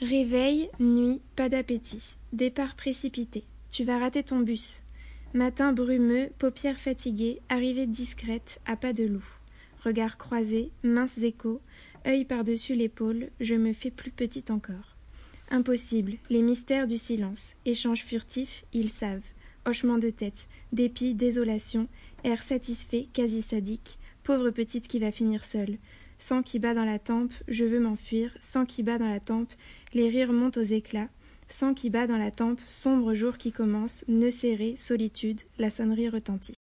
Réveil, nuit, pas d'appétit. Départ précipité. Tu vas rater ton bus. Matin brumeux, paupières fatiguées, arrivée discrète, à pas de loup. Regards croisés, minces échos, œil par-dessus l'épaule, je me fais plus petite encore. Impossible, les mystères du silence. Échange furtif, ils savent. Hochement de tête, dépit, désolation, air satisfait, quasi sadique. Pauvre petite qui va finir seule. Sang qui bat dans la tempe, je veux m'enfuir, sang qui bat dans la tempe, les rires montent aux éclats, sang qui bat dans la tempe, sombre jour qui commence, nœud serré, solitude, la sonnerie retentit.